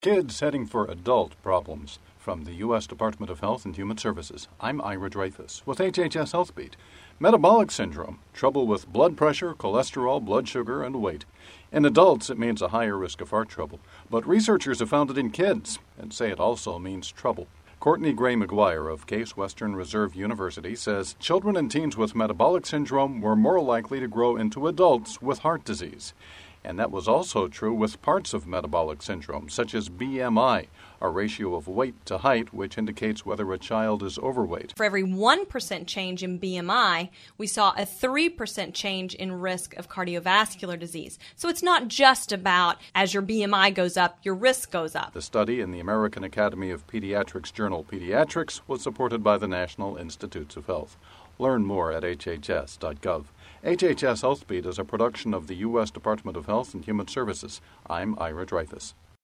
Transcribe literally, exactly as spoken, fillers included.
Kids heading for adult problems. From the U S Department of Health and Human Services, I'm Ira Dreyfus with H H S Health Beat. Metabolic syndrome, trouble with blood pressure, cholesterol, blood sugar, and weight. In adults, it means a higher risk of heart trouble, but researchers have found it in kids and say it also means trouble. Courtney Gray McGuire of Case Western Reserve University says children and teens with metabolic syndrome were more likely to grow into adults with heart disease. And that was also true with parts of metabolic syndrome, such as B M I, a ratio of weight to height, which indicates whether a child is overweight. For every one percent change in B M I, we saw a three percent change in risk of cardiovascular disease. So it's not just about as your B M I goes up, your risk goes up. The study in the American Academy of Pediatrics journal Pediatrics was supported by the National Institutes of Health. Learn more at H H S dot gov. H H S Health Beat is a production of the U S Department of Health and Human Services. I'm Ira Dreyfus.